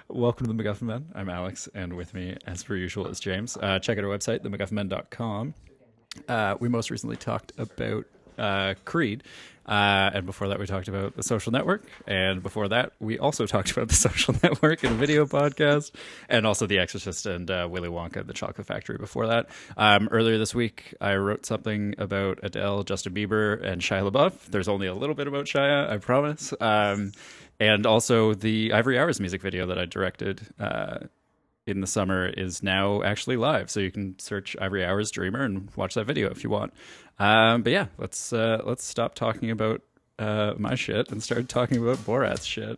Welcome to the MacGuffin Men. I'm Alex, and with me, as per usual, is James. Check out our website, themacguffinmen.com. We most recently talked about Creed, and before that, we talked about The Social Network, and before that, we also talked about The Social Network in a video podcast, and also The Exorcist and Willy Wonka, The Chocolate Factory before that. Earlier this week, I wrote something about Adele, Justin Bieber, and Shia LaBeouf. There's only a little bit about Shia, I promise. And also the Ivory Hours music video that I directed in the summer is now actually live. So you can search Ivory Hours Dreamer and watch that video if you want. But yeah, let's stop talking about my shit and start talking about Borat's shit.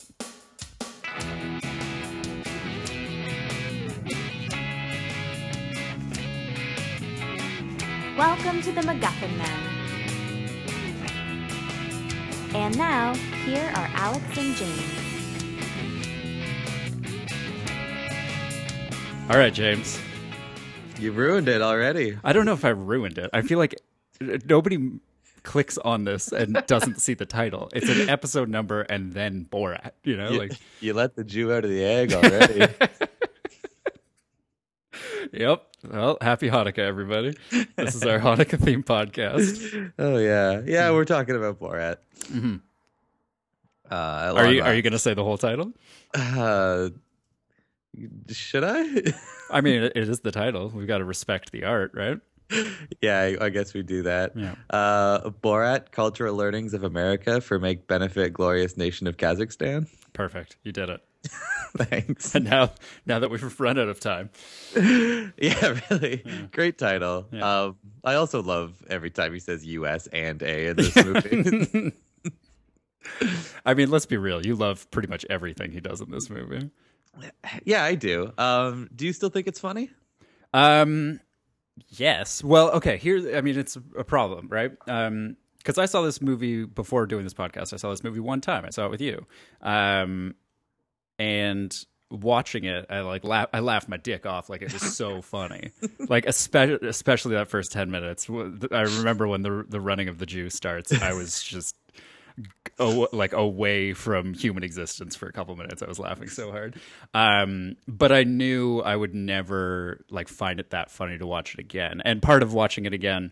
Welcome to the MacGuffin Men. And now, here are Alex and James. All right, James. You ruined it already. I don't know if I ruined it. I feel like nobody clicks on this and doesn't see the title. It's an episode number and then Borat, you know? You let the Jew out of the egg already. Yep. Well, happy Hanukkah, everybody. This is our Hanukkah theme podcast. Oh yeah, yeah. We're talking about Borat. Mm-hmm. Are you going to say the whole title? Should I? I mean, it is the title. We've got to respect the art, right? Yeah, I guess we do that. Yeah. Borat: Cultural Learnings of America for Make Benefit Glorious Nation of Kazakhstan. Perfect. You did it. Thanks. And now that we've run out of time. Yeah, really. Yeah. Great title. Yeah. I also love every time he says US and A in this movie. I mean, let's be real. You love pretty much everything he does in this movie. Yeah, I do. Do you still think it's funny? Yes. Well, okay. It's a problem, right? Because I saw this movie before doing this podcast. I saw this movie one time. I saw it with you. And watching it, I laughed my dick off. Like, it was so funny. Like, especially that first 10 minutes. I remember when the running of the Jew starts, I was just away from human existence for a couple minutes. I was laughing so hard. But I knew I would never find it that funny to watch it again. And part of watching it again,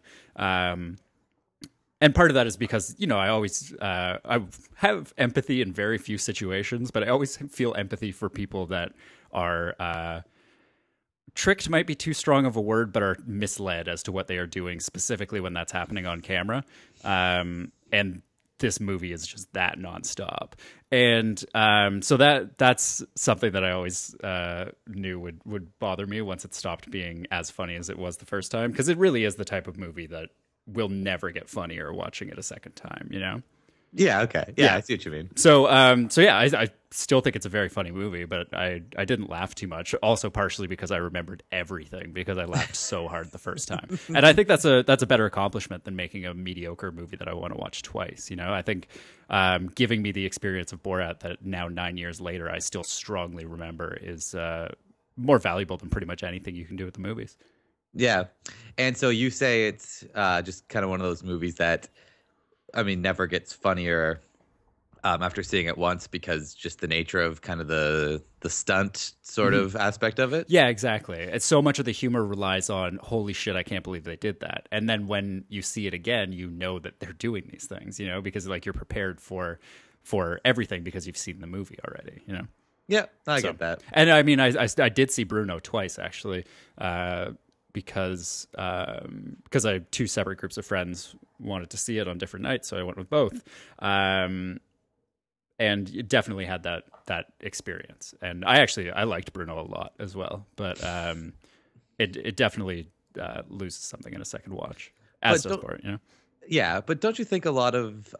and part of that is because, I always I have empathy in very few situations, but I always feel empathy for people that are tricked might be too strong of a word, but are misled as to what they are doing, specifically when that's happening on camera. And this movie is just that nonstop. And so that's something that I always knew would bother me once it stopped being as funny as it was the first time, because it really is the type of movie that will never get funnier watching it a second time, Yeah, okay. Yeah, I see what you mean. So yeah, I still think it's a very funny movie, but I didn't laugh too much. Also, partially because I remembered everything, because I laughed so hard the first time. And I think that's a better accomplishment than making a mediocre movie that I want to watch twice. I think giving me the experience of Borat that now 9 years later I still strongly remember is more valuable than pretty much anything you can do with the movies. Yeah, and so you say it's just kind of one of those movies that, never gets funnier after seeing it once, because just the nature of kind of the stunt sort of aspect of it. Yeah, exactly. It's so much of the humor relies on, holy shit, I can't believe they did that. And then when you see it again, you know that they're doing these things, because you're prepared for everything because you've seen the movie already, Yeah, I get that. And I did see Bruno twice, actually. Because I had two separate groups of friends wanted to see it on different nights, so I went with both. And it definitely had that experience. And I liked Bruno a lot as well, but it definitely loses something in a second watch, as does Borat, Yeah, but don't you think a lot of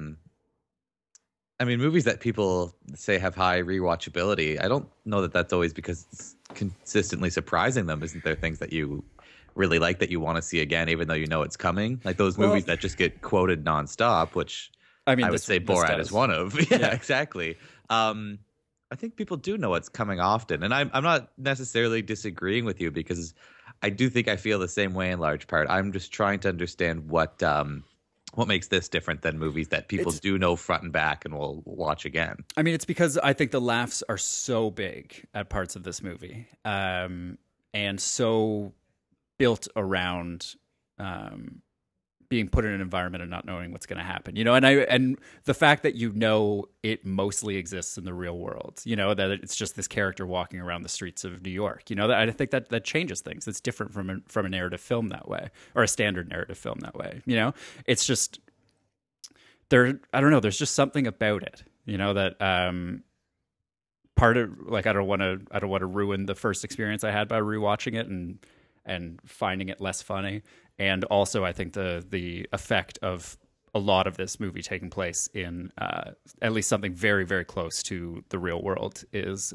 movies that people say have high rewatchability, I don't know that that's always because it's consistently surprising them. Isn't there things that you really like that you want to see again, even though you know it's coming? Like those movies that just get quoted nonstop, which I would say Borat is one of. Yeah, exactly. I think people do know what's coming often. And I'm not necessarily disagreeing with you, because I do think I feel the same way in large part. I'm just trying to understand what What makes this different than movies that people do know front and back and will watch again? I mean, it's because I think the laughs are so big at parts of this movie, and so built around being put in an environment and not knowing what's going to happen, and the fact that it mostly exists in the real world, that it's just this character walking around the streets of New York, that I think that changes things. It's different from a narrative film that way, or a standard narrative film that way. It's just I don't know. There's just something about it, that part of, like, I don't want to ruin the first experience I had by rewatching it and finding it less funny. And also, I think the effect of a lot of this movie taking place in at least something very, very close to the real world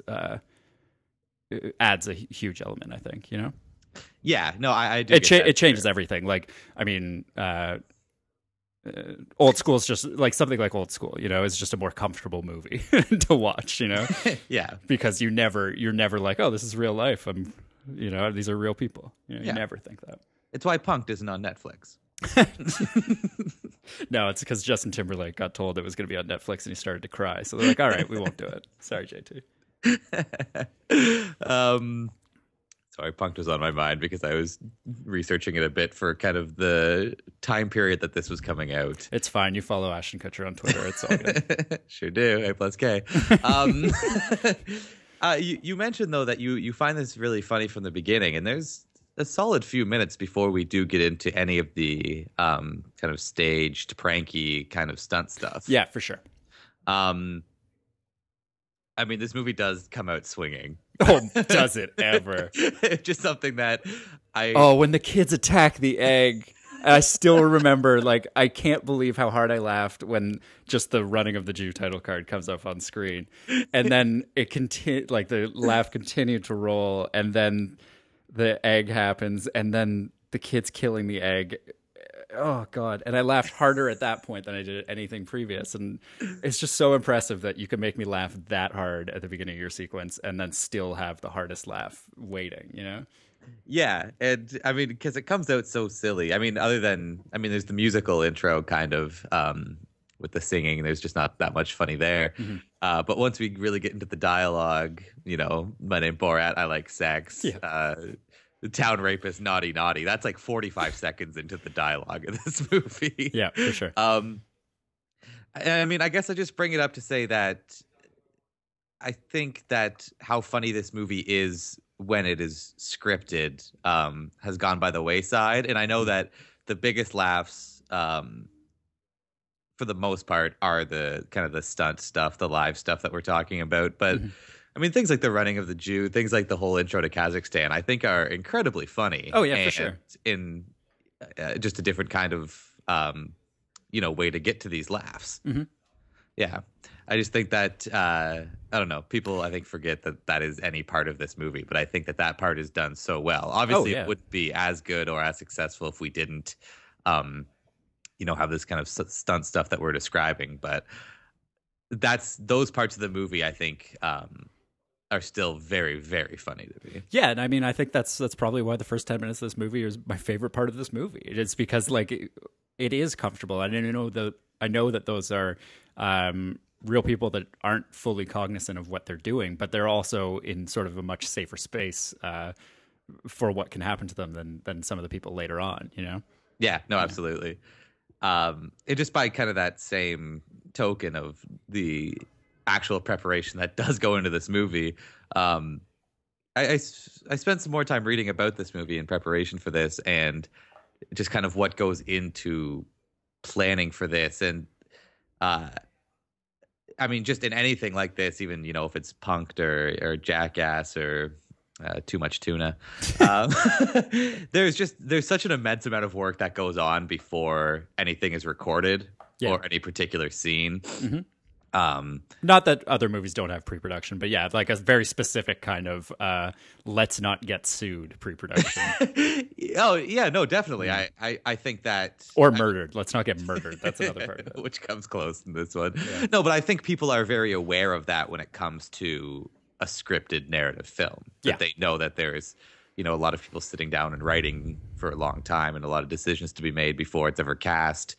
it adds a huge element, I think, Yeah, no, I do. It changes everything. Like, I mean, Old School is just like something like Old School, is just a more comfortable movie to watch, Yeah, because you're never like, oh, this is real life. These are real people. You never think that. It's why Punk'd isn't on Netflix. No, it's because Justin Timberlake got told it was going to be on Netflix and he started to cry. So they're like, all right, we won't do it. Sorry, JT. Sorry, Punk'd was on my mind because I was researching it a bit for kind of the time period that this was coming out. It's fine. You follow Ashton Kutcher on Twitter. It's all good. Sure do. A+K. You mentioned, though, that you find this really funny from the beginning, and there's a solid few minutes before we do get into any of the kind of staged, pranky kind of stunt stuff. Yeah, for sure. I mean, this movie does come out swinging. Oh, does it ever? Just something that when the kids attack the egg. I still remember, like, I can't believe how hard I laughed when just the Running of the Jew title card comes up on screen. And then the laugh continued to roll, and then the egg happens, and then the kid's killing the egg. Oh, God. And I laughed harder at that point than I did at anything previous. And it's just so impressive that you can make me laugh that hard at the beginning of your sequence and then still have the hardest laugh waiting, Yeah, and I mean, because it comes out so silly. I mean, there's the musical intro kind of with the singing. There's just not that much funny there. Mm-hmm. But once we really get into the dialogue, my name Borat, I like sex. Yeah. The town rapist, naughty, naughty. That's like 45 seconds into the dialogue of this movie. Yeah, for sure. I mean, I guess I just bring it up to say that I think that how funny this movie is when it is scripted has gone by the wayside. And I know that the biggest laughs, for the most part, are the kind of the stunt stuff, the live stuff that we're talking about. But I mean, things like the Running of the Jew, things like the whole intro to Kazakhstan, I think are incredibly funny. Oh, yeah, for sure. In just a different kind of, way to get to these laughs. Mm-hmm. Yeah. I just think that, I don't know, people, I think, forget that is any part of this movie, but I think that part is done so well. Obviously, It wouldn't be as good or as successful if we didn't, have this kind of stunt stuff that we're describing, but those parts of the movie, I think, are still very, very funny to me. Yeah, and I mean, I think that's probably why the first 10 minutes of this movie is my favorite part of this movie. It's because, like, it is comfortable. I know that those are real people that aren't fully cognizant of what they're doing, but they're also in sort of a much safer space for what can happen to them than some of the people later on, Yeah, no, absolutely. It just by kind of that same token of the actual preparation that does go into this movie. I spent some more time reading about this movie in preparation for this and just kind of what goes into planning for this. And I mean, just in anything like this, even, if it's Punk'd or Jackass or Too Much Tuna, there's such an immense amount of work that goes on before anything is recorded or any particular scene. Mm-hmm. Not that other movies don't have pre-production, but yeah, like a very specific kind of let's not get sued pre-production. Oh yeah, no, definitely. Mm-hmm. I think that murdered. Let's not get murdered. That's another part of it. Which comes close in this one. Yeah. No, but I think people are very aware of that when it comes to a scripted narrative film. That they know that there's a lot of people sitting down and writing for a long time and a lot of decisions to be made before it's ever cast.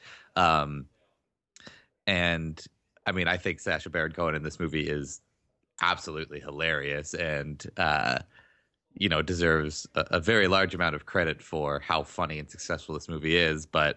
And I mean, I think Sacha Baron Cohen in this movie is absolutely hilarious and, deserves a very large amount of credit for how funny and successful this movie is. But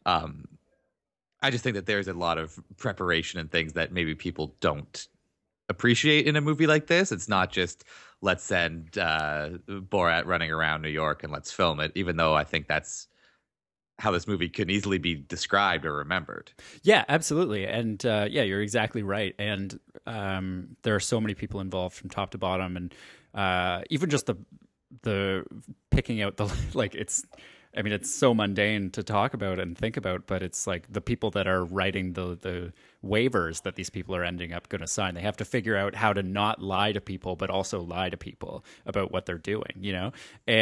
I just think that there's a lot of preparation and things that maybe people don't appreciate in a movie like this. It's not just let's send Borat running around New York and let's film it, even though I think that's how this movie can easily be described or remembered. Yeah, absolutely. And you're exactly right. And there are so many people involved from top to bottom, and even just the picking out the like it's so mundane to talk about and think about, but it's like the people that are writing the waivers that these people are ending up going to sign. They have to figure out how to not lie to people, but also lie to people about what they're doing,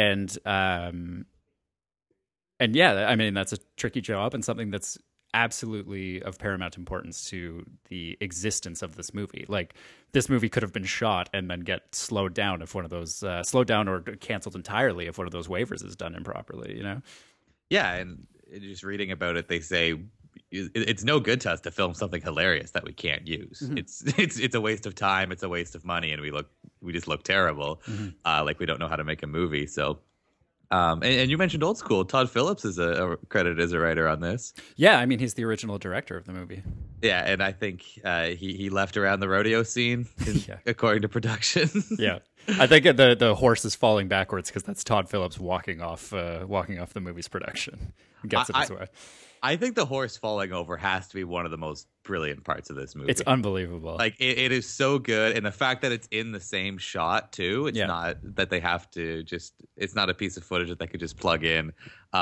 And yeah, I mean, that's a tricky job and something that's absolutely of paramount importance to the existence of this movie. Like, this movie could have been shot and then get slowed down if one of those slowed down or canceled entirely if one of those waivers is done improperly. Yeah, and just reading about it, they say it's no good to us to film something hilarious that we can't use. Mm-hmm. It's a waste of time. It's a waste of money, and we just look terrible. Mm-hmm. Like we don't know how to make a movie. So. And you mentioned Old School. Todd Phillips is credited as a writer on this. Yeah, I mean, he's the original director of the movie. Yeah, and I think he left around the rodeo scene, according to production. Yeah, I think the horse is falling backwards because that's Todd Phillips walking off the movie's production. Gets it his way. I think the horse falling over has to be one of the most brilliant parts of this movie. It's unbelievable. Like it is so good, and the fact that it's in the same shot too. It's not that they have to it's not a piece of footage that they could just plug in.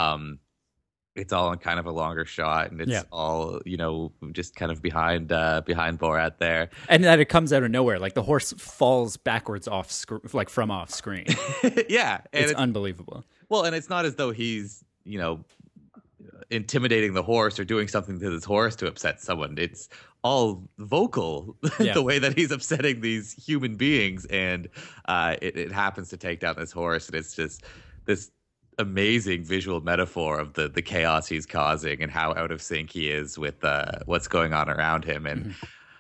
It's all in kind of a longer shot, and it's all just kind of behind Borat there, and that it comes out of nowhere. Like the horse falls backwards from off screen. Yeah, and it's unbelievable. Well, and it's not as though he's intimidating the horse or doing something to this horse to upset someone. It's all vocal, the way that he's upsetting these human beings, and it happens to take down this horse, and it's just this amazing visual metaphor of the chaos he's causing and how out of sync he is with what's going on around him. And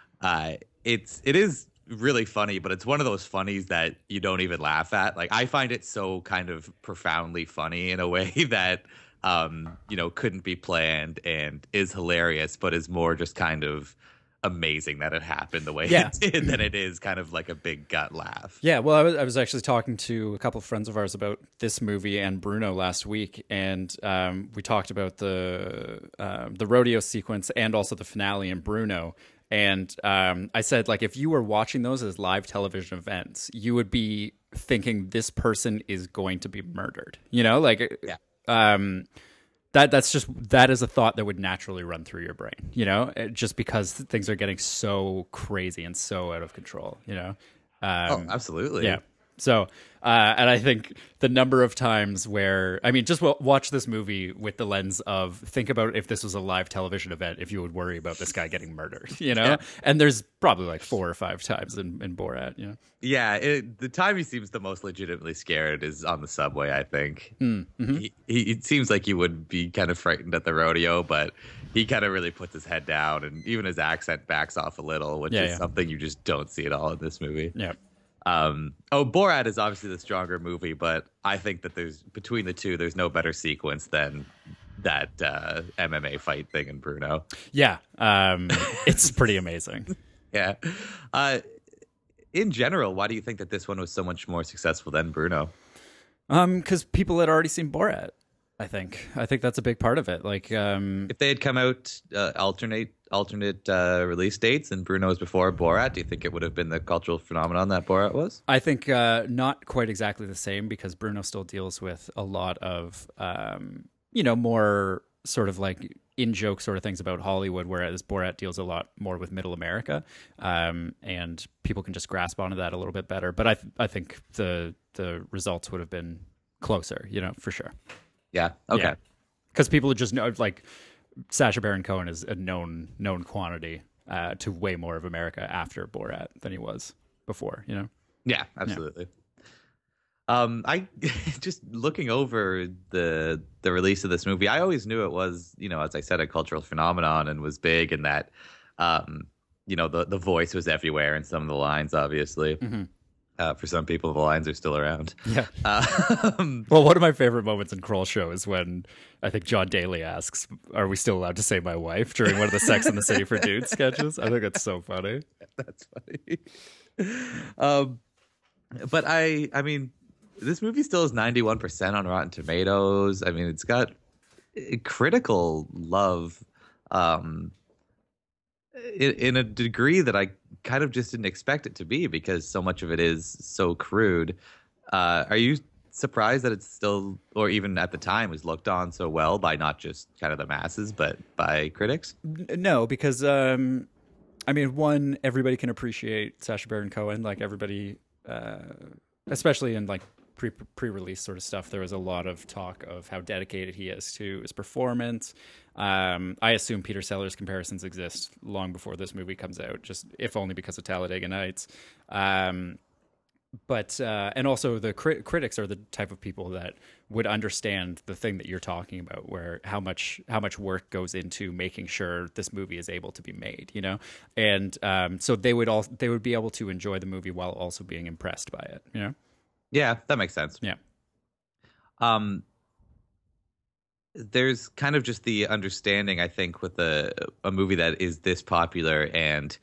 it is really funny, but it's one of those funnies that you don't even laugh at. Like, I find it so kind of profoundly funny in a way that couldn't be planned and is hilarious, but is more just kind of amazing that it happened the way it did than it is kind of like a big gut laugh. Yeah, well, I was actually talking to a couple of friends of ours about this movie and Bruno last week, and we talked about the rodeo sequence and also the finale in Bruno. And I said, like, if you were watching those as live television events, you would be thinking this person is going to be murdered. That is a thought that would naturally run through your brain, just because things are getting so crazy and so out of control, Oh, absolutely. Yeah. So, and I think the number of times where, I mean, just watch this movie with the lens of think about if this was a live television event, if you would worry about this guy getting murdered, And there's probably like 4 or 5 times in Borat, Yeah, the time he seems the most legitimately scared is on the subway, I think. Mm-hmm. It seems like he would be kind of frightened at the rodeo, but he kind of really puts his head down, and even his accent backs off a little, which is something you just don't see at all in this movie. Yeah. Borat is obviously the stronger movie, but I think that between the two, there's no better sequence than that MMA fight thing in Bruno. Yeah, it's pretty amazing. Yeah. In general, why do you think that this one was so much more successful than Bruno? Because people had already seen Borat. I think that's a big part of it. Like, if they had come out alternate release dates and Bruno was before Borat, do you think it would have been the cultural phenomenon that Borat was? I think not quite exactly the same, because Bruno still deals with a lot of more sort of like in-joke sort of things about Hollywood, whereas Borat deals a lot more with middle America, and people can just grasp onto that a little bit better. But I think the results would have been closer, for sure. Yeah. Okay. Because people just know, like, Sacha Baron Cohen is a known quantity to way more of America after Borat than he was before. Yeah, absolutely. I just looking over the release of this movie, I always knew it was, as I said, a cultural phenomenon and was big, and that, um, the voice was everywhere in some of the lines, obviously. Mm-hmm. For some people, the lines are still around. Yeah. Um, Well, one of my favorite moments in Kroll Show is when I think John Daly asks, "Are we still allowed to say my wife?" during one of the Sex in the City for Dudes sketches. I think it's so funny. that's funny. Um, but I mean, this movie still is 91% on Rotten Tomatoes. I mean, it's got critical love, um, in a degree that I kind of just didn't expect it to be, because so much of it is so crude. Are you surprised that it's still, or even at the time, was looked on so well by not just kind of the masses, but by critics? No, because I mean, one, everybody can appreciate Sacha Baron Cohen. Like everybody, especially in like pre-release sort of stuff, there was a lot of talk of how dedicated he is to his performance. I assume Peter Sellers comparisons exist long before this movie comes out, just if only because of Talladega Nights. But and also the critics are the type of people that would understand the thing that you're talking about, where how much work goes into making sure this movie is able to be made, and so they would be able to enjoy the movie while also being impressed by it. Yeah, that makes sense. Yeah. There's kind of just the understanding, I think, with a movie that is this popular and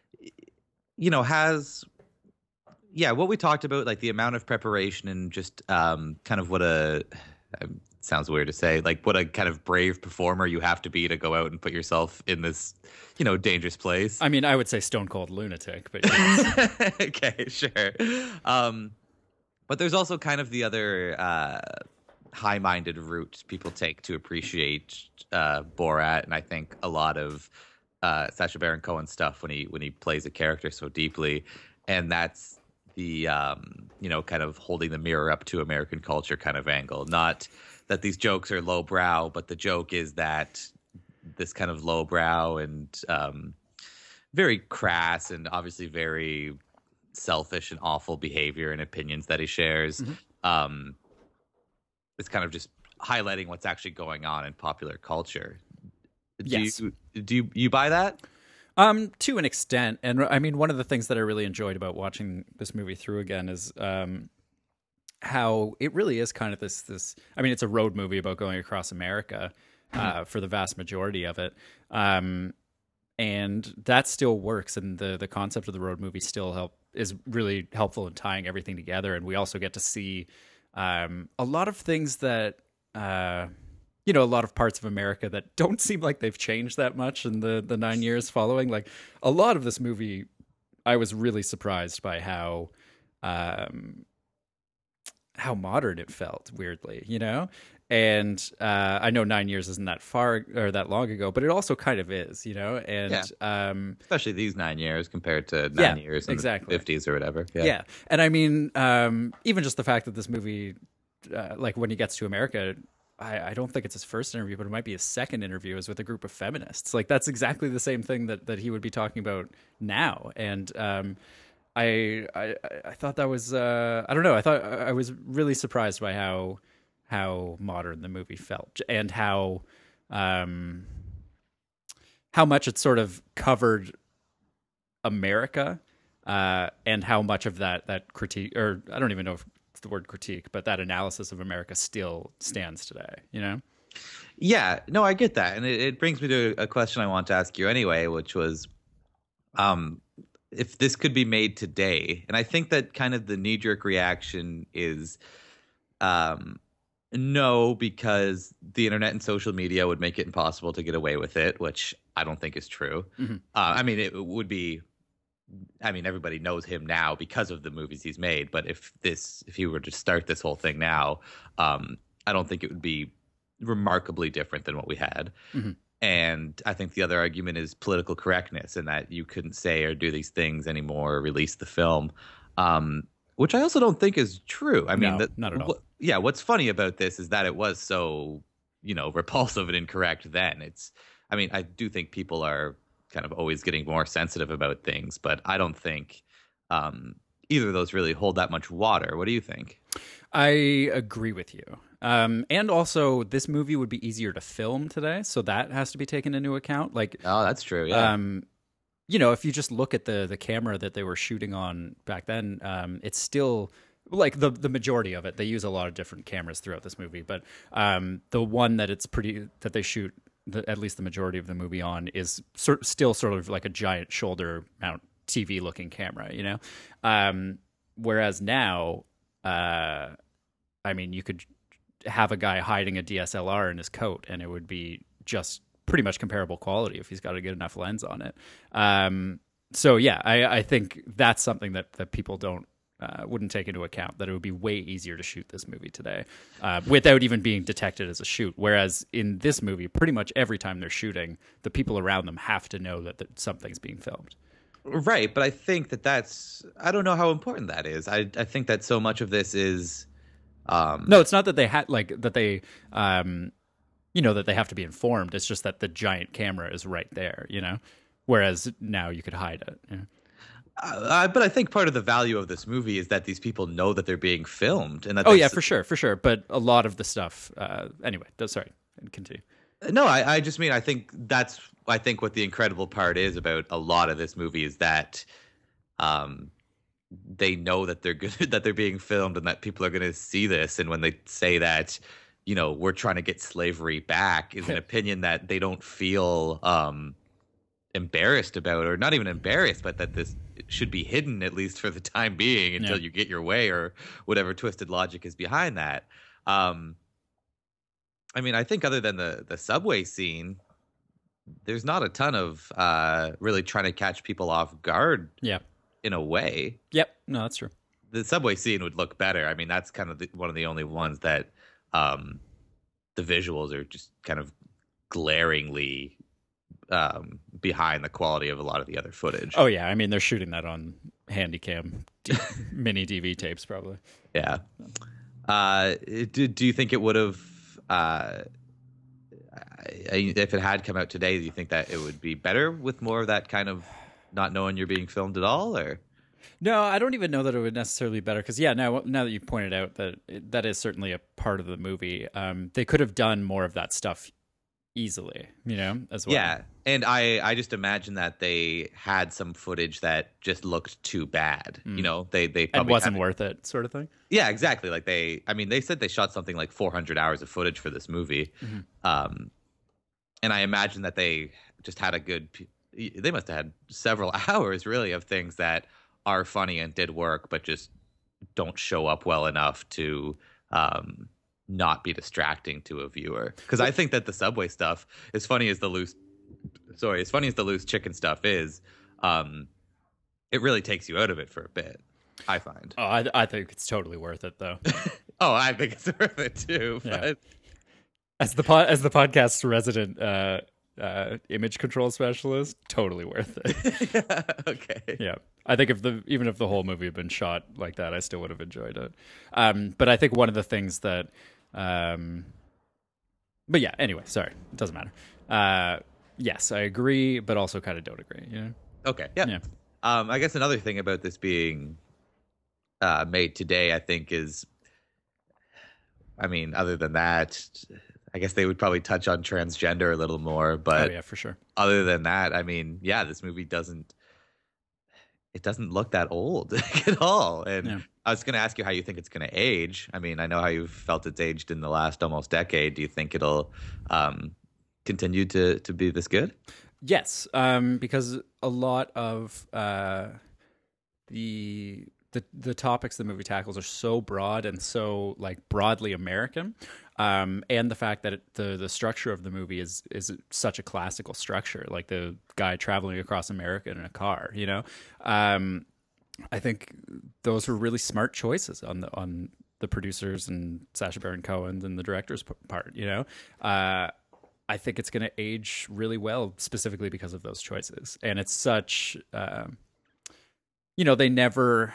has, what we talked about, like the amount of preparation and just kind of what sounds weird to say, like what a kind of brave performer you have to be to go out and put yourself in this, dangerous place. I mean, I would say stone cold lunatic, but yes. Okay, sure. But there's also kind of the other high-minded route people take to appreciate Borat, and I think a lot of Sacha Baron Cohen stuff when he plays a character so deeply, and that's the kind of holding the mirror up to American culture kind of angle. Not that these jokes are lowbrow, but the joke is that this kind of lowbrow and very crass and obviously very selfish and awful behavior and opinions that he shares. Mm-hmm. It's kind of just highlighting what's actually going on in popular culture. Do you buy that? To an extent. And I mean, one of the things that I really enjoyed about watching this movie through again is how it really is kind of this, I mean, it's a road movie about going across America for the vast majority of it. And that still works. And the concept of the road movie still is really helpful in tying everything together. And we also get to see a lot of things that, a lot of parts of America that don't seem like they've changed that much in the 9 years following. Like a lot of this movie, I was really surprised by how modern it felt, weirdly, And I know 9 years isn't that far or that long ago, but it also kind of is, And especially these 9 years compared to 9 years in the 50s or whatever. Yeah, and I mean, even just the fact that this movie, like when he gets to America, I don't think it's his first interview, but it might be his second interview, is with a group of feminists. Like that's exactly the same thing that he would be talking about now, and I thought that was I don't know. I thought I was really surprised by how modern the movie felt, and how much it sort of covered America, and how much of that critique, or I don't even know if it's the word critique, but that analysis of America still stands today, Yeah, no, I get that. And it brings me to a question I want to ask you anyway, which was, if this could be made today. And I think that kind of the knee-jerk reaction is no, because the internet and social media would make it impossible to get away with it, which I don't think is true. Mm-hmm. I mean, it would be, everybody knows him now because of the movies he's made. But if he were to start this whole thing now, I don't think it would be remarkably different than what we had. Mm-hmm. And I think the other argument is political correctness, and that you couldn't say or do these things anymore or release the film, which I also don't think is true. I mean, not at all. What's funny about this is that it was so, repulsive and incorrect then. I do think people are kind of always getting more sensitive about things, but I don't think either of those really hold that much water. What do you think? I agree with you. And also, this movie would be easier to film today, so that has to be taken into account. Like, Oh, that's true. Yeah. if you just look at the camera that they were shooting on back then, it's still like the majority of it. They use a lot of different cameras throughout this movie, but the one that they shoot at least the majority of the movie on is still sort of like a giant shoulder mount TV looking camera, whereas now, you could have a guy hiding a DSLR in his coat, and it would be just pretty much comparable quality if he's got a good enough lens on it. So yeah, I think that's something that people wouldn't take into account, that it would be way easier to shoot this movie today without even being detected as a shoot. Whereas in this movie, pretty much every time they're shooting, the people around them have to know that something's being filmed. Right, but I think I don't know how important that is. I think that so much of this is no, it's not that they had that they that they have to be informed. It's just that the giant camera is right there, whereas now you could hide it. But I think part of the value of this movie is that these people know that they're being filmed, and that for sure. But a lot of the stuff, anyway. Sorry, continue. No, I just mean I think what the incredible part is about a lot of this movie is that they know that they're good, that they're being filmed, and that people are going to see this. And when they say that, we're trying to get slavery back, is an opinion that they don't feel embarrassed about, or not even embarrassed, but that this should be hidden, at least for the time being, until you get your way, or whatever twisted logic is behind that. I think other than the subway scene, there's not a ton of really trying to catch people off guard. Yeah. In a way. Yep. No, that's true. The subway scene would look better. That's kind of one of the only ones that the visuals are just kind of glaringly behind the quality of a lot of the other footage. Oh yeah, they're shooting that on Handycam mini DV tapes probably. Yeah. Do you think it would have if it had come out today, do you think that it would be better with more of that kind of not knowing you're being filmed at all? Or no, I don't even know that it would necessarily be better, because now that you've pointed out that is certainly a part of the movie, they could have done more of that stuff easily, as well. Yeah, and I just imagine that they had some footage that just looked too bad. They probably and wasn't worth it, sort of thing. Yeah, exactly. Like they said they shot something like 400 hours of footage for this movie, and I imagine that they just had they must have had several hours really of things that are funny and did work, but just don't show up well enough to not be distracting to a viewer. Because I think that the subway stuff, as funny as the loose chicken stuff is, it really takes you out of it for a bit, I find. Oh, I think it's totally worth it, though. Oh, I think it's worth it too. Yeah. As the podcast's resident image control specialist, totally worth it. Yeah, okay. Yeah, I think even if the whole movie had been shot like that, I still would have enjoyed it. But I think one of the things that, but yeah. Anyway, sorry, it doesn't matter. Yes, I agree, but also kind of don't agree. Okay. Yeah. I guess another thing about this being made today, I think, is, other than that, I guess they would probably touch on transgender a little more, but yeah, for sure. Other than that, this movie doesn't look that old at all. And I was going to ask you how you think it's going to age. I know how you've felt it's aged in the last almost decade. Do you think it'll continue to be this good? Yes, because a lot of the topics the movie tackles are so broad and so broadly American, and the fact that the structure of the movie is such a classical structure, like the guy traveling across America in a car. I think those were really smart choices on the producers and Sacha Baron Cohen and the director's part. I think it's going to age really well, specifically because of those choices. And it's such, they never,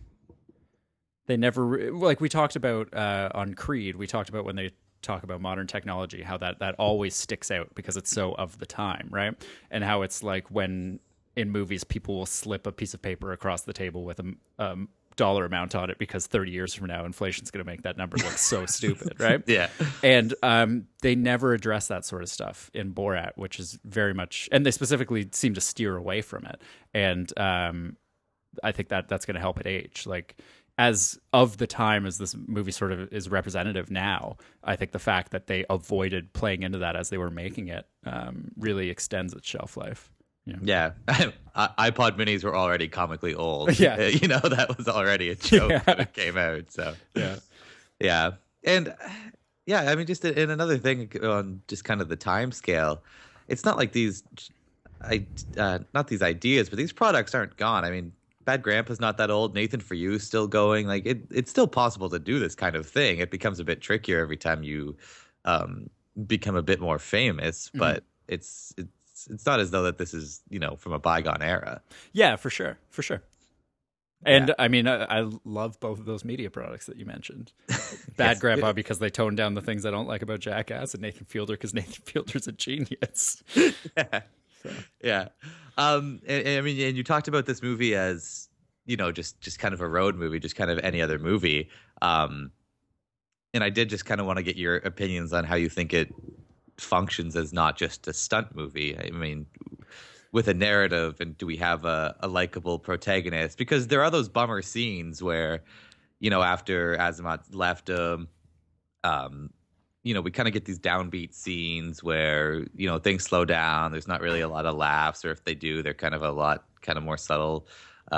like we talked about on Creed, we talked about when they talk about modern technology, how that always sticks out because it's so of the time, right? And how it's like when in movies people will slip a piece of paper across the table with a dollar amount on it because 30 years from now, inflation's going to make that number look so stupid, right? Yeah. And they never address that sort of stuff in Borat, which is very much, and they specifically seem to steer away from it. And I think that's going to help it age. Like, as of the time as this movie sort of is representative now, I think the fact that they avoided playing into that as they were making it really extends its shelf life. Yeah. iPod minis were already comically old. Yeah. You know, that was already a joke Yeah. when it came out. So, yeah. And yeah, I mean, just in another thing on just kind of the time scale, it's not like not these ideas, but these products aren't gone. I mean, Bad Grandpa's not that old. Nathan For You is still going. Like, it's still possible to do this kind of thing. It becomes a bit trickier every time you become a bit more famous, but it's not as though that this is, you know, from a bygone era. Yeah, for sure. And I mean, I love both of those media products that you mentioned. Bad Grandpa because they toned down the things I don't like about Jackass, and Nathan Fielder because Nathan Fielder's a genius. Yeah. So. Yeah. And I mean, and you talked about this movie as, you know, just kind of a road movie, just kind of any other movie. And I did just kind of want to get your opinions on how you think it functions as not just a stunt movie. I mean, with a narrative, and do we have a likable protagonist? Because there are those bummer scenes where, you know, after Azamat left him, you know, we kind of get these downbeat scenes where, you know, things slow down. There's not really a lot of laughs, or if they do, they're kind of more subtle,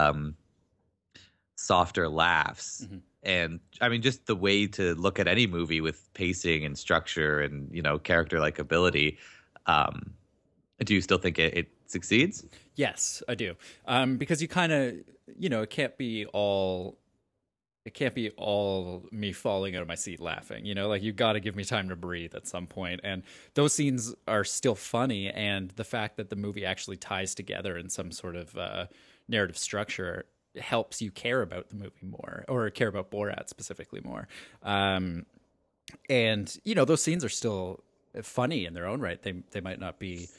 softer laughs. Mm-hmm. And I mean, just the way to look at any movie with pacing and structure and, you know, character likability. Do you still think it succeeds? Yes, I do. Because you kind of, you know, it can't be all me falling out of my seat laughing, you know, like you got to give me time to breathe at some point. And those scenes are still funny. And the fact that the movie actually ties together in some sort of narrative structure helps you care about the movie more, or care about Borat specifically more. And, you know, those scenes are still funny in their own right. They might not be,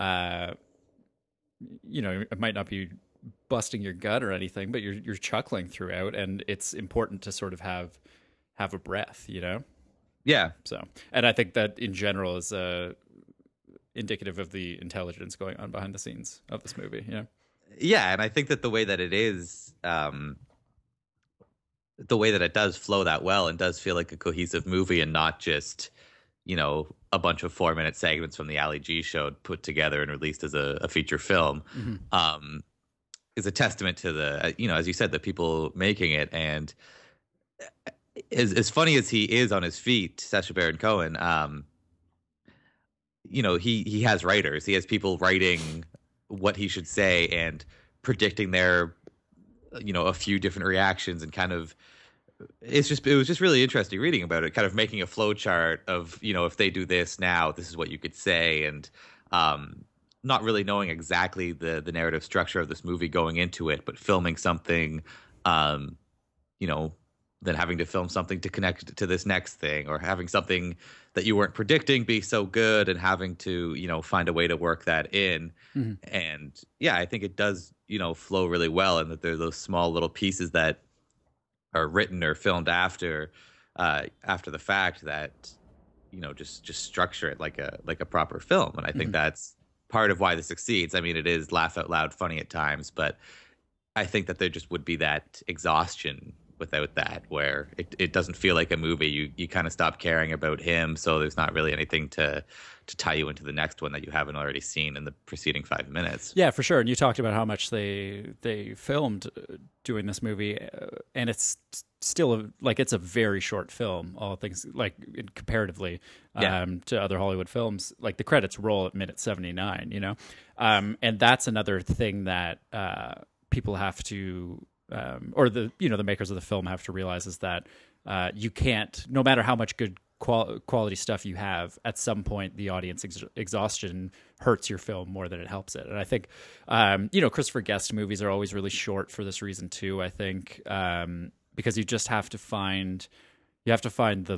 you know, it might not be busting your gut or anything, but you're chuckling throughout, and it's important to sort of have a breath, you know? Yeah. So, and I think that in general is indicative of the intelligence going on behind the scenes of this movie, you know? Yeah, and I think that the way that it is, the way that it does flow that well and does feel like a cohesive movie and not just, you know, a bunch of 4-minute segments from the Ali G show put together and released as a feature film, is a testament to the, you know, as you said, the people making it. And as funny as he is on his feet, Sacha Baron Cohen, you know, he has writers. He has people writing what he should say and predicting their, you know, a few different reactions, and kind of, it was just really interesting reading about it, kind of making a flow chart of, you know, if they do this now, this is what you could say. And not really knowing exactly the narrative structure of this movie going into it, but filming something, you know, then having to film something to connect to this next thing, or having something that you weren't predicting be so good and having to, you know, find a way to work that in. Mm-hmm. And yeah, I think it does, you know, flow really well, and that there are those small little pieces that are written or filmed after the fact that, you know, just structure it like a proper film. And I think that's part of why this succeeds. I mean, it is laugh out loud funny at times, but I think that there just would be that exhaustion without that, where it doesn't feel like a movie. You kind of stop caring about him, so there's not really anything to tie you into the next one that you haven't already seen in the preceding 5 minutes. Yeah, for sure. And you talked about how much they filmed doing this movie, and it's still it's a very short film, all things like comparatively to other Hollywood films. Like the credits roll at minute 79, you know, and that's another thing that people have to, or the makers of the film have to realize, is that you can't, no matter how much good quality stuff you have, at some point the audience exhaustion hurts your film more than it helps it. And I think Christopher Guest movies are always really short for this reason too, I think, because you just have to find the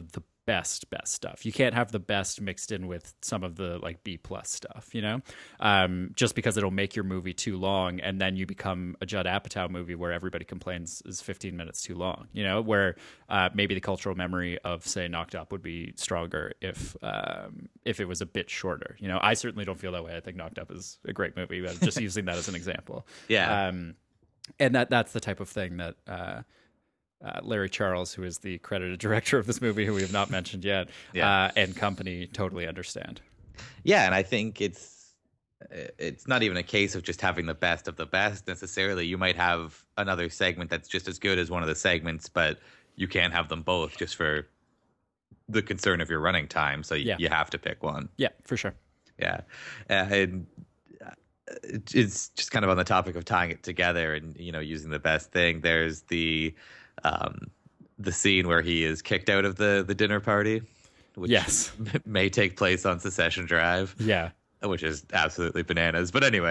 best stuff. You can't have the best mixed in with some of the like B plus stuff, just because it'll make your movie too long, and then you become a Judd Apatow movie where everybody complains is 15 minutes too long, where maybe the cultural memory of, say, Knocked Up would be stronger if it was a bit shorter. I certainly don't feel that way. I think Knocked Up is a great movie, but just using that as an example. Yeah. And that's the type of thing that Larry Charles, who is the credited director of this movie, who we have not mentioned yet, and company totally understand. Yeah, and I think it's not even a case of just having the best of the best necessarily. You might have another segment that's just as good as one of the segments, but you can't have them both just for the concern of your running time. So you have to pick one. Yeah, for sure. Yeah. And it's just kind of on the topic of tying it together and, using the best thing. There's the scene where he is kicked out of the dinner party, which may take place on Secession Drive. Yeah. Which is absolutely bananas. But anyway,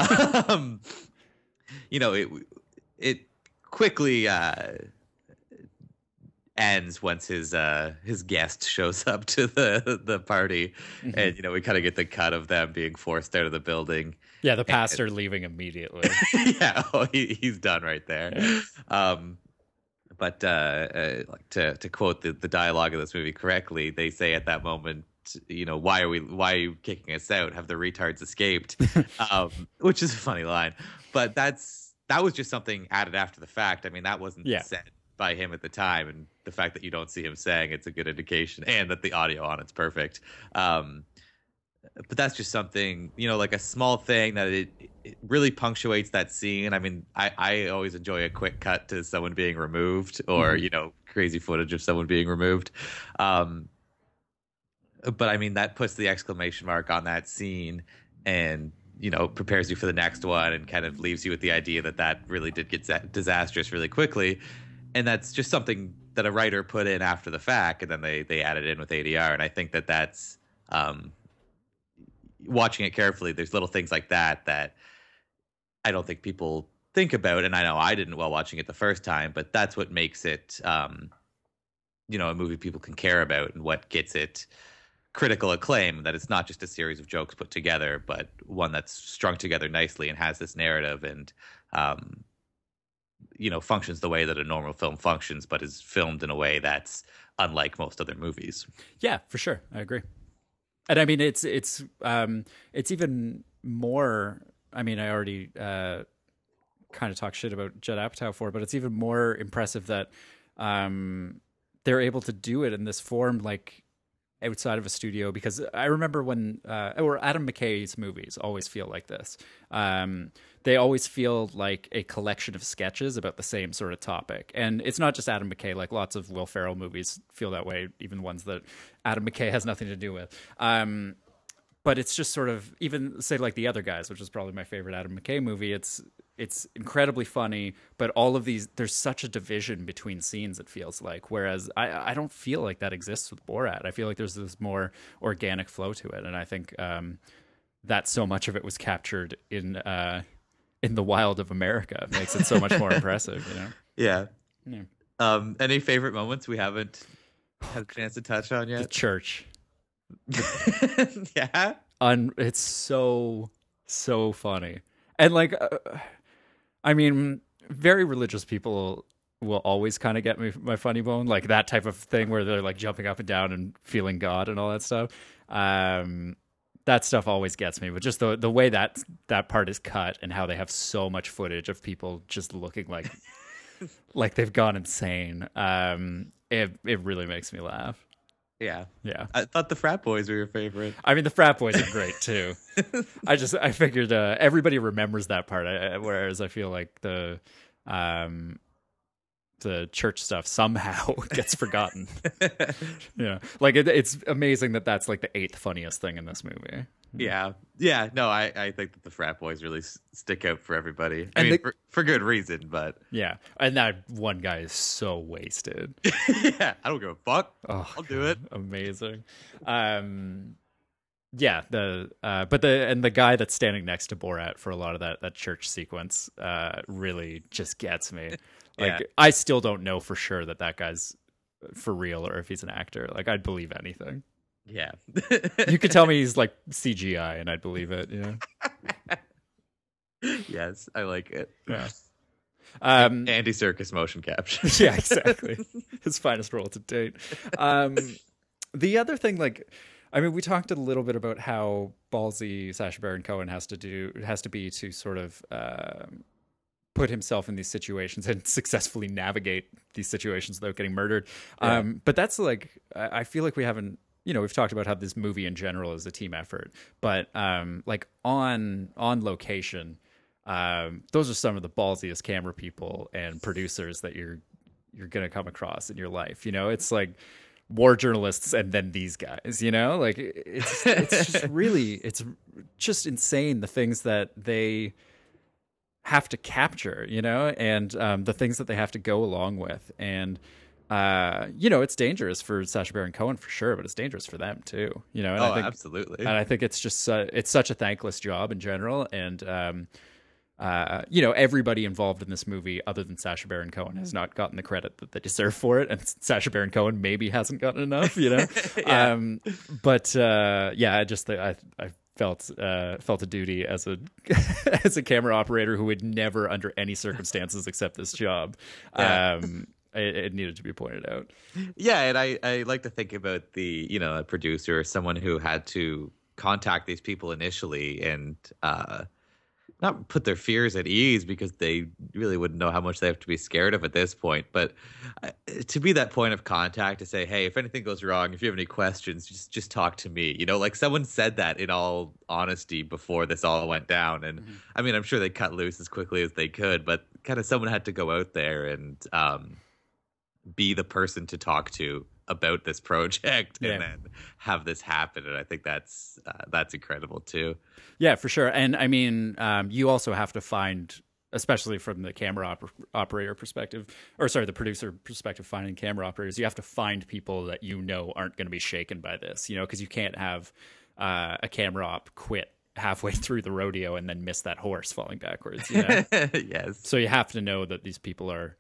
it quickly ends once his guest shows up to the party, and we kind of get the cut of them being forced out of the building. Yeah, the pastor leaving immediately. Yeah, he's done right there. Yeah. But like to quote the dialogue of this movie correctly, they say at that moment, why are you kicking us out? Have the retards escaped? Which is a funny line, but that was just something added after the fact. I mean, that wasn't said by him at the time, and the fact that you don't see him saying it's a good indication, and that the audio on it's perfect. But that's just something, like a small thing that it really punctuates that scene. I mean, I always enjoy a quick cut to someone being removed, or crazy footage of someone being removed. But I mean, that puts the exclamation mark on that scene, and prepares you for the next one, and kind of leaves you with the idea that really did get disastrous really quickly. And that's just something that a writer put in after the fact, and then they added in with ADR. And I think that's watching it carefully, there's little things like that I don't think people think about. And I know I didn't while watching it the first time, but that's what makes it, a movie people can care about, and what gets it critical acclaim, that it's not just a series of jokes put together, but one that's strung together nicely and has this narrative, and functions the way that a normal film functions, but is filmed in a way that's unlike most other movies. Yeah, for sure. I agree. And I mean, it's even more, I mean, I already kind of talked shit about Judd Apatow for, but it's even more impressive that they're able to do it in this form, like outside of a studio, because I remember when, or Adam McKay's movies always feel like this. They always feel like a collection of sketches about the same sort of topic. And it's not just Adam McKay, like lots of Will Ferrell movies feel that way, even ones that Adam McKay has nothing to do with. But it's just sort of, even say like The Other Guys, which is probably my favorite Adam McKay movie, it's incredibly funny, but all of these, there's such a division between scenes, it feels like. Whereas I don't feel like that exists with Borat. I feel like there's this more organic flow to it. And I think that so much of it was captured in the wild of America. It makes it so much more impressive, Yeah. Any favorite moments we haven't had a chance to touch on yet? The church. Yeah. It's so funny. And like, I mean, very religious people will always kind of get me my funny bone, like that type of thing where they're like jumping up and down and feeling God and all that stuff. That stuff always gets me, but just the way that part is cut, and how they have so much footage of people just looking like like they've gone insane. It really makes me laugh. Yeah. I thought the Frat Boys were your favorite. I mean, the Frat Boys are great too. I figured everybody remembers that part, whereas I feel like the church stuff somehow gets forgotten. Like it's amazing that's like the 8th funniest thing in this movie. Yeah. No, I think that the Frat Boys really stick out for everybody. I mean, for good reason, but yeah. And that one guy is so wasted. Yeah, I don't give a fuck. I'll do it. Amazing. Yeah. The guy that's standing next to Borat for a lot of that church sequence really just gets me. Like, I still don't know for sure that guy's for real or if he's an actor. Like, I'd believe anything. Yeah. You could tell me he's like CGI and I'd believe it. You know? Yes, I like it. Yeah. Andy Serkis motion capture. Yeah, exactly. His finest role to date. The other thing, like, I mean, we talked a little bit about how ballsy Sacha Baron Cohen has to be to sort of put himself in these situations and successfully navigate these situations without getting murdered. Yeah. But that's like, I feel like we haven't, you know, we've talked about how this movie in general is a team effort, but like on location, those are some of the ballsiest camera people and producers that you're going to come across in your life. You know, it's like war journalists and then these guys, you know, like it's just really, it's just insane the things that they have to capture, you know, and the things that they have to go along with. And, you know, it's dangerous for Sacha Baron Cohen for sure, but it's dangerous for them too, you know. And I think, absolutely. And I think it's just, it's such a thankless job in general. And, you know, everybody involved in this movie other than Sacha Baron Cohen has not gotten the credit that they deserve for it, and Sacha Baron Cohen maybe hasn't gotten enough, you know. Yeah. But yeah, I just I felt a duty as a as a camera operator who would never under any circumstances accept this job. Yeah. It needed to be pointed out. Yeah, and I like to think about the, you know, a producer or someone who had to contact these people initially and not put their fears at ease, because they really wouldn't know how much they have to be scared of at this point. But to be that point of contact to say, hey, if anything goes wrong, if you have any questions, just talk to me. You know, like someone said that in all honesty before this all went down. And I mean, I'm sure they cut loose as quickly as they could, but kind of someone had to go out there and be the person to talk to about this project and then have this happen. And I think that's incredible too. Yeah, for sure. And I mean, you also have to find, especially from the camera operator perspective, or sorry, the producer perspective, finding camera operators, you have to find people that you know aren't going to be shaken by this, you know, because you can't have a camera op quit halfway through the rodeo and then miss that horse falling backwards. You know? Yes. So you have to know that these people are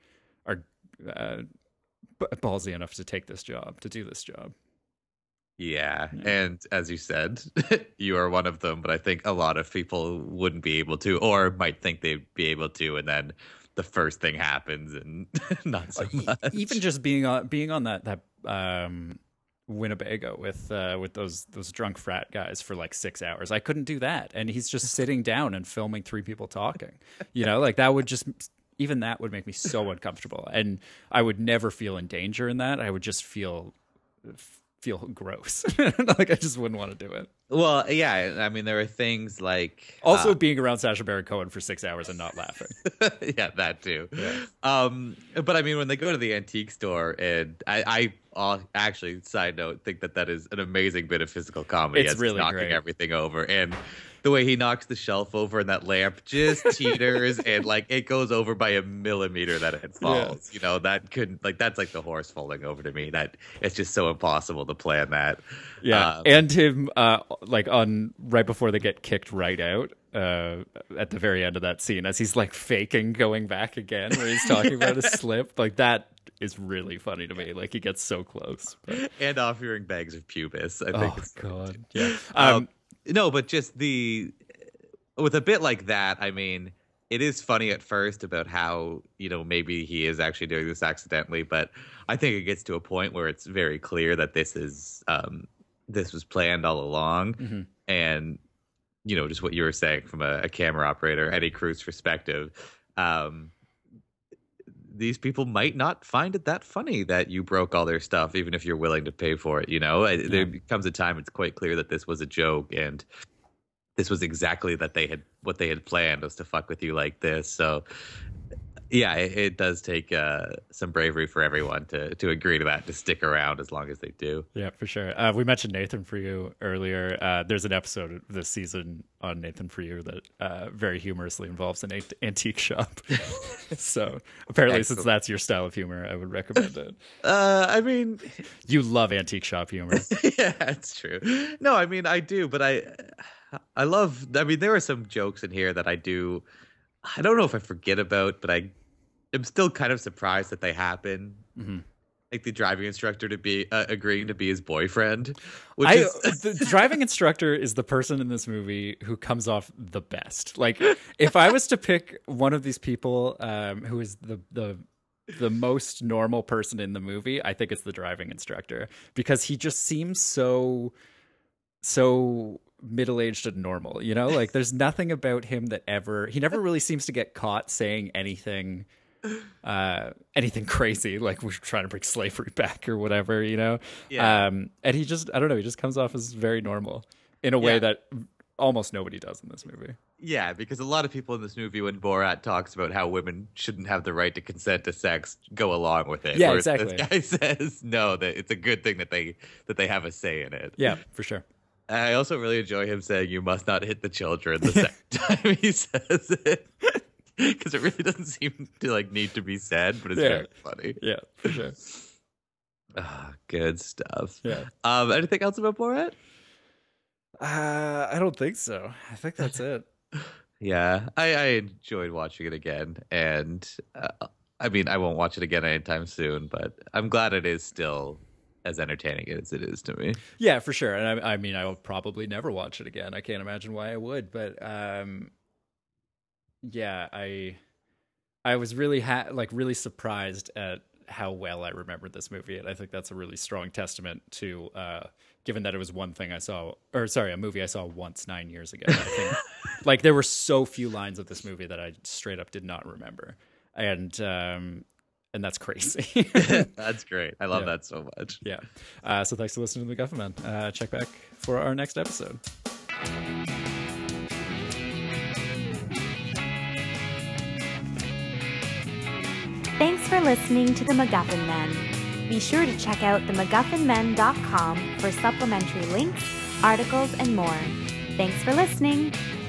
ballsy enough to take this job, to do this job. Yeah. And as you said, you are one of them, but I think a lot of people wouldn't be able to, or might think they'd be able to, and then the first thing happens and not so much. Even just being on that Winnebago with those drunk frat guys for like 6 hours. I couldn't do that. And he's just sitting down and filming three people talking. You know, like that would just, even that would make me so uncomfortable. And I would never feel in danger in that. I would just feel gross. Like I just wouldn't want to do it. Well, yeah, I mean, there are things like also being around Sacha Baron Cohen for 6 hours and not laughing. Yeah, that too. Yeah. But I mean, when they go to the antique store, and I actually, side note, think that is an amazing bit of physical comedy. It's really knocking great. Everything over, and the way he knocks the shelf over and that lamp just teeters and like it goes over by a millimeter that it falls. Yeah. You know, that couldn't, like, that's like the horse falling over to me. That it's just so impossible to plan that. Yeah. And him like on right before they get kicked right out at the very end of that scene, as he's like faking going back again, where he's talking about his slip, like that is really funny to me. Like he gets so close. But... And offering bags of pubis. I think. Oh God. Yeah. No, but just with a bit like that, I mean, it is funny at first about how, you know, maybe he is actually doing this accidentally, but I think it gets to a point where it's very clear that this was planned all along. Mm-hmm. And, you know, just what you were saying from a camera operator, Eddie Cruz perspective, these people might not find it that funny that you broke all their stuff, even if you're willing to pay for it. You know, there comes a time it's quite clear that this was a joke, and this was exactly what they had planned, was to fuck with you like this. So yeah, it does take some bravery for everyone to agree to that, to stick around as long as they do. Yeah, for sure. We mentioned Nathan For You earlier. There's an episode this season on Nathan For You that very humorously involves an antique shop. So apparently, since that's your style of humor, I would recommend it. I mean, you love antique shop humor. Yeah, that's true. No, I mean, I do, but I love. I mean, there are some jokes in here that I do. I don't know if I forget about, but I'm still kind of surprised that they happen. Mm-hmm. like the driving instructor to be agreeing to be his boyfriend, which is the driving instructor is the person in this movie who comes off the best. Like, if I was to pick one of these people who is the most normal person in the movie, I think it's the driving instructor, because he just seems so middle-aged and normal, you know? Like, there's nothing about him that he never really seems to get caught saying anything crazy, like we're trying to bring slavery back or whatever, you know? Yeah. And he just, I don't know, he just comes off as very normal in a way that almost nobody does in this movie. Yeah, because a lot of people in this movie, when Borat talks about how women shouldn't have the right to consent to sex, go along with it. Yeah, Whereas exactly. This guy says no, that it's a good thing that they have a say in it. Yeah, for sure. I also really enjoy him saying, "You must not hit the children," the second time he says it, because it really doesn't seem to like need to be said, but it's very funny. Yeah, for sure. Good stuff. Yeah. Anything else about Borat? I don't think so. I think that's it. Yeah, I enjoyed watching it again, and I mean, I won't watch it again anytime soon, but I'm glad it is still as entertaining as it is to me. Yeah, for sure. And I mean, I will probably never watch it again. I can't imagine why I would, but yeah, I was really really surprised at how well I remembered this movie, and I think that's a really strong testament to given that it was a movie I saw once 9 years ago. I think like there were so few lines of this movie that I straight up did not remember, and that's crazy. That's great. I love that so much. Yeah. So thanks for listening to The MacGuffin Man. Check back for our next episode. Thanks for listening to The MacGuffin Men. Be sure to check out themacguffinmen.com for supplementary links, articles, and more. Thanks for listening.